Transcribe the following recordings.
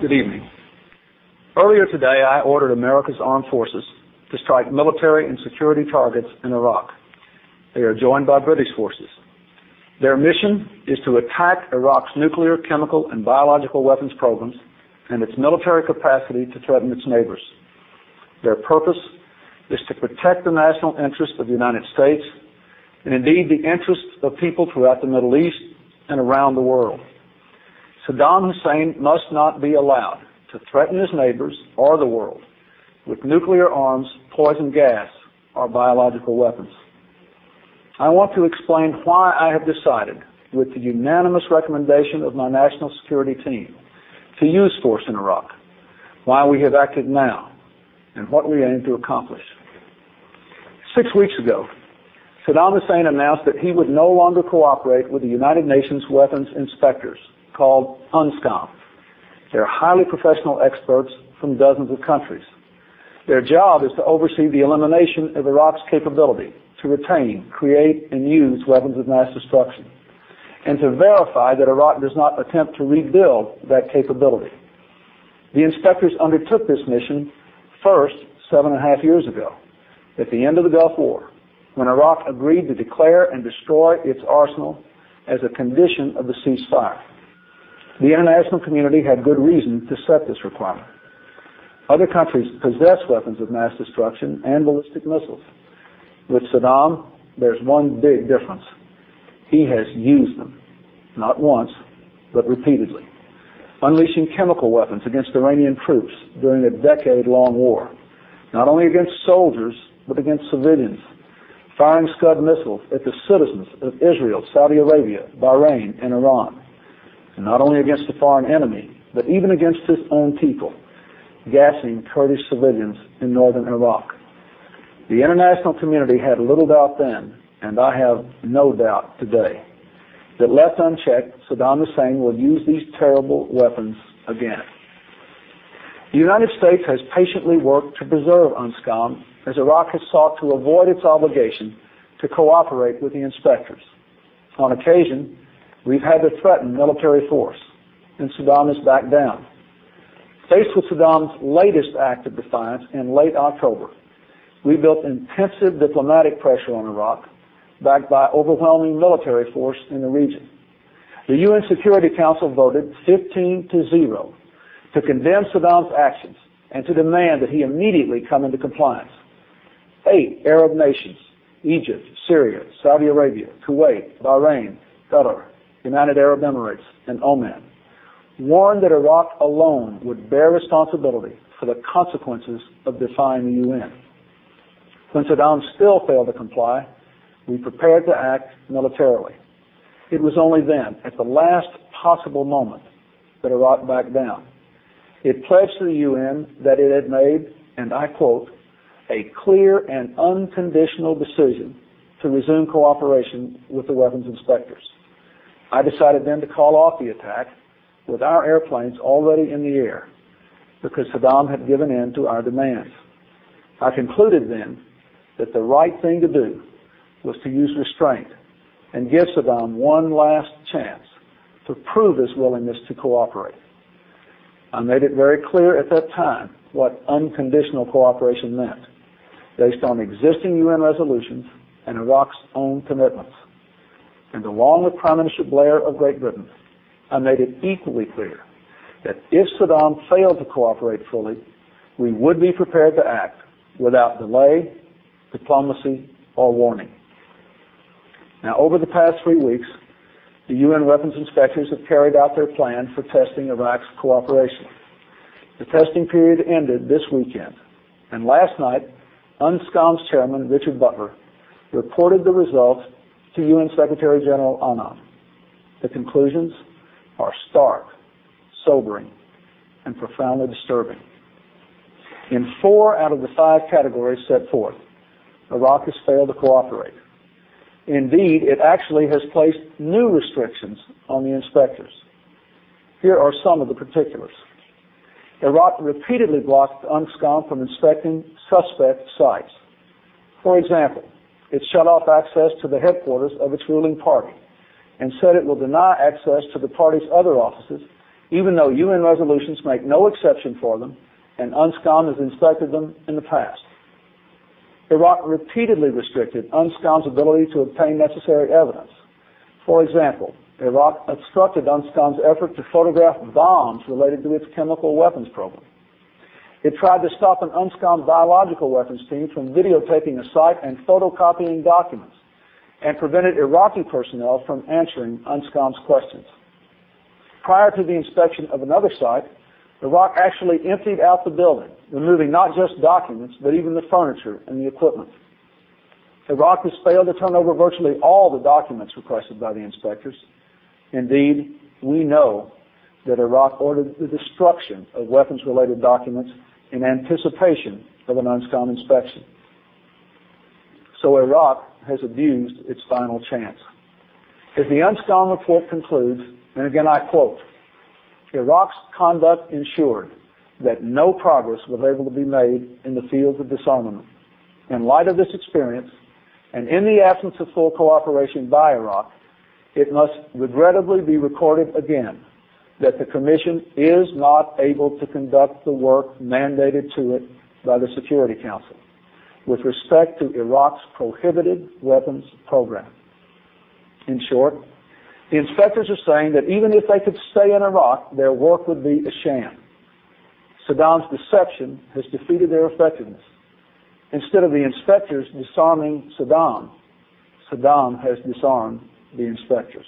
Good evening. Earlier today, I ordered America's armed forces to strike military and security targets in Iraq. They are joined by British forces. Their mission is to attack Iraq's nuclear, chemical, and biological weapons programs and its military capacity to threaten its neighbors. Their purpose is to protect the national interests of the United States and indeed the interests of people throughout the Middle East and around the world. Saddam Hussein must not be allowed to threaten his neighbors or the world with nuclear arms, poison gas, or biological weapons. I want to explain why I have decided, with the unanimous recommendation of my national security team, to use force in Iraq, why we have acted now, and what we aim to accomplish. 6 weeks ago, Saddam Hussein announced that he would no longer cooperate with the United Nations weapons inspectors, called UNSCOM. They're highly professional experts from dozens of countries. Their job is to oversee the elimination of Iraq's capability to retain, create, and use weapons of mass destruction, and to verify that Iraq does not attempt to rebuild that capability. The inspectors undertook this mission first 7.5 years ago, at the end of the Gulf War, when Iraq agreed to declare and destroy its arsenal as a condition of the ceasefire. The international community had good reason to set this requirement. Other countries possess weapons of mass destruction and ballistic missiles. With Saddam, there's one big difference. He has used them, not once, but repeatedly, unleashing chemical weapons against Iranian troops during a decade-long war, not only against soldiers, but against civilians, firing Scud missiles at the citizens of Israel, Saudi Arabia, Bahrain, and Iran, and not only against a foreign enemy, but even against his own people, gassing Kurdish civilians in northern Iraq. The international community had little doubt then, and I have no doubt today, that left unchecked, Saddam Hussein will use these terrible weapons again. The United States has patiently worked to preserve UNSCOM as Iraq has sought to avoid its obligation to cooperate with the inspectors. On occasion, we've had to threaten military force, and Saddam has backed down. Faced with Saddam's latest act of defiance in late October, we built intensive diplomatic pressure on Iraq, backed by overwhelming military force in the region. The UN Security Council voted 15-0 to condemn Saddam's actions and to demand that he immediately come into compliance. 8 Arab nations, Egypt, Syria, Saudi Arabia, Kuwait, Bahrain, Qatar, United Arab Emirates, and Oman, warned that Iraq alone would bear responsibility for the consequences of defying the UN. When Saddam still failed to comply, we prepared to act militarily. It was only then, at the last possible moment, that Iraq backed down. It pledged to the UN that it had made, and I quote, a clear and unconditional decision to resume cooperation with the weapons inspectors. I decided then to call off the attack with our airplanes already in the air because Saddam had given in to our demands. I concluded then that the right thing to do was to use restraint and give Saddam one last chance to prove his willingness to cooperate. I made it very clear at that time what unconditional cooperation meant, based on existing UN resolutions and Iraq's own commitments. And along with Prime Minister Blair of Great Britain, I made it equally clear that if Saddam failed to cooperate fully, we would be prepared to act without delay, diplomacy, or warning. Now, over the past 3 weeks, the UN weapons inspectors have carried out their plan for testing Iraq's cooperation. The testing period ended this weekend, and last night, UNSCOM's chairman, Richard Butler, reported the results to UN Secretary General Annan. The conclusions are stark, sobering, and profoundly disturbing. In 4 out of the 5 categories set forth, Iraq has failed to cooperate. Indeed, it actually has placed new restrictions on the inspectors. Here are some of the particulars. Iraq repeatedly blocked UNSCOM from inspecting suspect sites. For example, it shut off access to the headquarters of its ruling party and said it will deny access to the party's other offices even though UN resolutions make no exception for them and UNSCOM has inspected them in the past. Iraq repeatedly restricted UNSCOM's ability to obtain necessary evidence. For example, Iraq obstructed UNSCOM's effort to photograph bombs related to its chemical weapons program. It tried to stop an UNSCOM biological weapons team from videotaping a site and photocopying documents, and prevented Iraqi personnel from answering UNSCOM's questions. Prior to the inspection of another site, Iraq actually emptied out the building, removing not just documents, but even the furniture and the equipment. Iraq has failed to turn over virtually all the documents requested by the inspectors. Indeed, we know that Iraq ordered the destruction of weapons-related documents in anticipation of an UNSCOM inspection. So Iraq has abused its final chance. As the UNSCOM report concludes, and again I quote, Iraq's conduct ensured that no progress was able to be made in the fields of disarmament. In light of this experience, and in the absence of full cooperation by Iraq, it must regrettably be recorded again that the Commission is not able to conduct the work mandated to it by the Security Council with respect to Iraq's prohibited weapons program. In short, the inspectors are saying that even if they could stay in Iraq, their work would be a sham. Saddam's deception has defeated their effectiveness. Instead of the inspectors disarming Saddam, Saddam has disarmed the inspectors.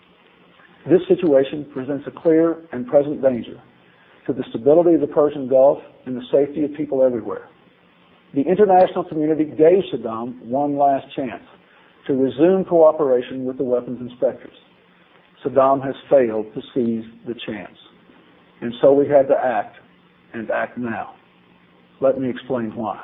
This situation presents a clear and present danger to the stability of the Persian Gulf and the safety of people everywhere. The international community gave Saddam one last chance to resume cooperation with the weapons inspectors. Saddam has failed to seize the chance. And so we had to act, and act now. Let me explain why.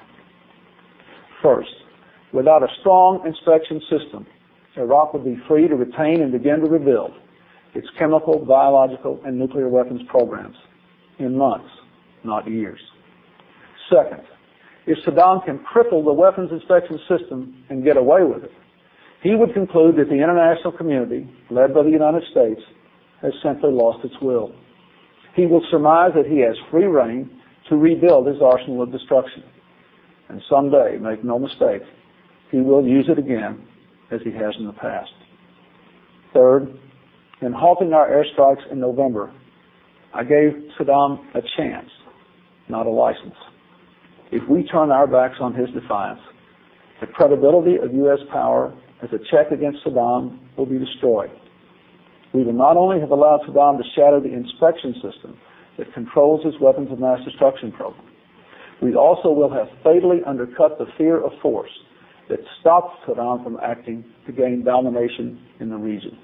First, without a strong inspection system, Iraq would be free to retain and begin to rebuild its chemical, biological, and nuclear weapons programs in months, not years. Second, if Saddam can cripple the weapons inspection system and get away with it, he would conclude that the international community, led by the United States, has simply lost its will. He will surmise that he has free rein to rebuild his arsenal of destruction. And someday, make no mistake, he will use it again as he has in the past. Third, in halting our airstrikes in November, I gave Saddam a chance, not a license. If we turn our backs on his defiance, the credibility of U.S. power as a check against Saddam will be destroyed. We will not only have allowed Saddam to shatter the inspection system that controls his weapons of mass destruction program, we also will have fatally undercut the fear of force that stopped Saddam from acting to gain domination in the region.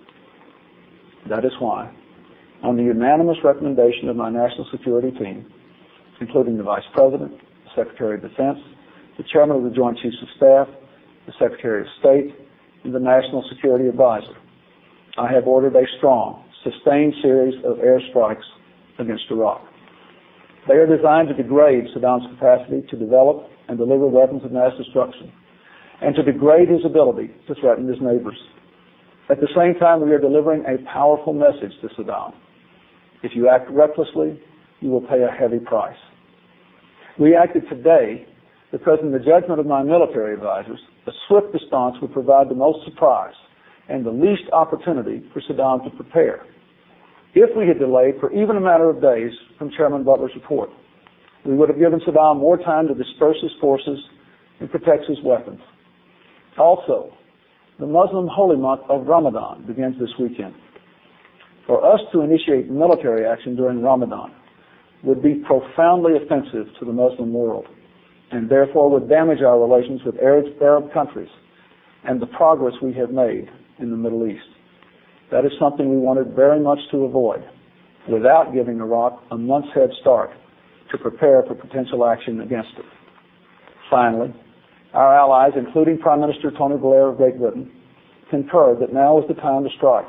That is why, on the unanimous recommendation of my national security team, including the Vice President, the Secretary of Defense, the Chairman of the Joint Chiefs of Staff, the Secretary of State, and the National Security Advisor, I have ordered a strong, sustained series of airstrikes against Iraq. They are designed to degrade Saddam's capacity to develop and deliver weapons of mass destruction, and to degrade his ability to threaten his neighbors. At the same time, we are delivering a powerful message to Saddam. If you act recklessly, you will pay a heavy price. We acted today because, in the judgment of my military advisors, a swift response would provide the most surprise and the least opportunity for Saddam to prepare. If we had delayed for even a matter of days from Chairman Butler's report, we would have given Saddam more time to disperse his forces and protect his weapons. Also, the Muslim holy month of Ramadan begins this weekend. For us to initiate military action during Ramadan would be profoundly offensive to the Muslim world, and therefore would damage our relations with Arab countries and the progress we have made in the Middle East. That is something we wanted very much to avoid, without giving Iraq a month's head start to prepare for potential action against it. Finally, our allies, including Prime Minister Tony Blair of Great Britain, concur that now is the time to strike.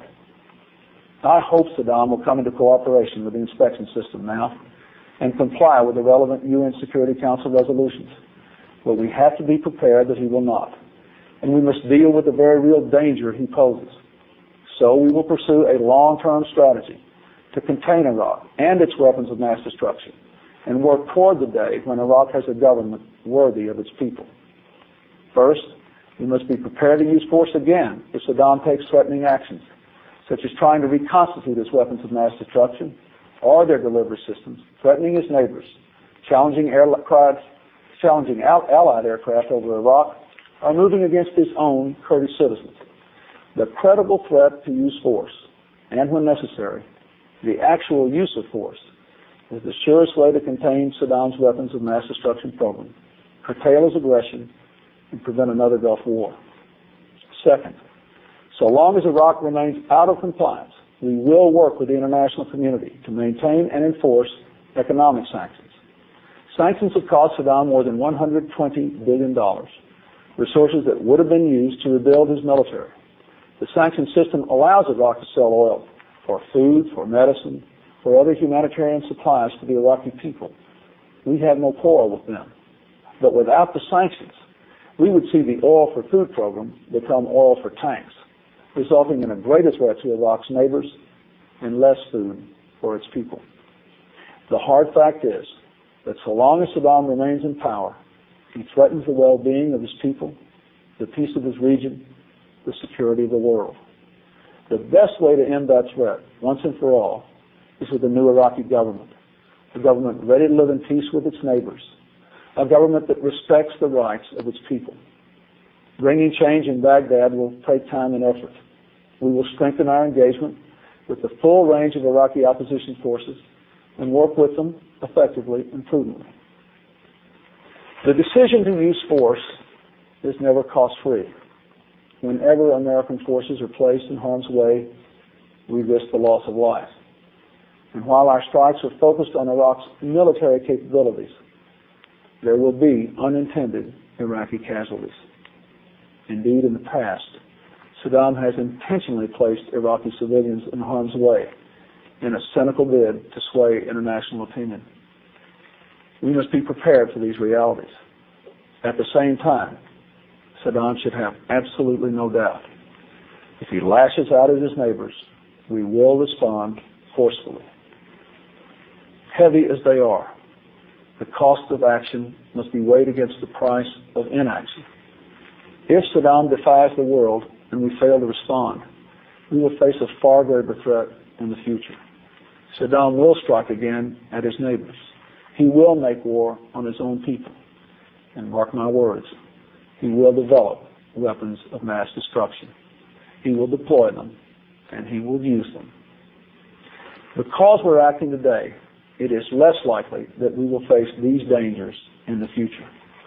I hope Saddam will come into cooperation with the inspection system now and comply with the relevant UN Security Council resolutions. But we have to be prepared that he will not. And we must deal with the very real danger he poses. So we will pursue a long-term strategy to contain Iraq and its weapons of mass destruction and work toward the day when Iraq has a government worthy of its people. First, we must be prepared to use force again if Saddam takes threatening actions, such as trying to reconstitute his weapons of mass destruction or their delivery systems, threatening his neighbors, challenging Allied aircraft over Iraq, or moving against his own Kurdish citizens. The credible threat to use force, and when necessary, the actual use of force, is the surest way to contain Saddam's weapons of mass destruction program, curtail his aggression, and prevent another Gulf War. Second, so long as Iraq remains out of compliance, we will work with the international community to maintain and enforce economic sanctions. Sanctions have cost Saddam more than $120 billion, resources that would have been used to rebuild his military. The sanction system allows Iraq to sell oil for food, for medicine, for other humanitarian supplies to the Iraqi people. We have no quarrel with them. But without the sanctions, we would see the oil for food program become oil for tanks, resulting in a greater threat to Iraq's neighbors and less food for its people. The hard fact is that so long as Saddam remains in power, he threatens the well-being of his people, the peace of his region, the security of the world. The best way to end that threat, once and for all, is with a new Iraqi government, a government ready to live in peace with its neighbors, a government that respects the rights of its people. Bringing change in Baghdad will take time and effort. We will strengthen our engagement with the full range of Iraqi opposition forces and work with them effectively and prudently. The decision to use force is never cost-free. Whenever American forces are placed in harm's way, we risk the loss of life. And while our strikes are focused on Iraq's military capabilities, there will be unintended Iraqi casualties. Indeed, in the past, Saddam has intentionally placed Iraqi civilians in harm's way in a cynical bid to sway international opinion. We must be prepared for these realities. At the same time, Saddam should have absolutely no doubt. If he lashes out at his neighbors, we will respond forcefully. Heavy as they are, the cost of action must be weighed against the price of inaction. If Saddam defies the world and we fail to respond, we will face a far greater threat in the future. Saddam will strike again at his neighbors. He will make war on his own people. And mark my words, he will develop weapons of mass destruction. He will deploy them, and he will use them. Because we're acting today, it is less likely that we will face these dangers in the future.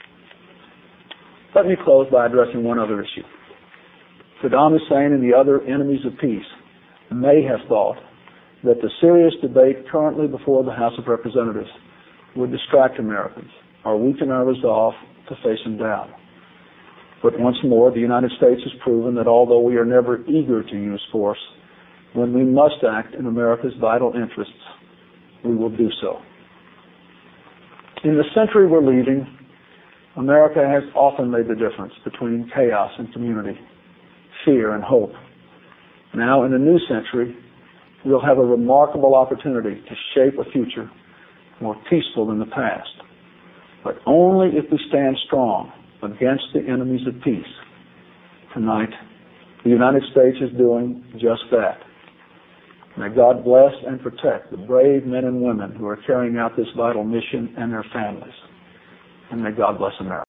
Let me close by addressing one other issue. Saddam Hussein and the other enemies of peace may have thought that the serious debate currently before the House of Representatives would distract Americans or weaken our resolve to face him down. But once more, the United States has proven that although we are never eager to use force, when we must act in America's vital interests, we will do so. In the century we're leaving, America has often made the difference between chaos and community, fear and hope. Now, in the new century, we'll have a remarkable opportunity to shape a future more peaceful than the past, but only if we stand strong against the enemies of peace. Tonight, the United States is doing just that. May God bless and protect the brave men and women who are carrying out this vital mission and their families. And may God bless America.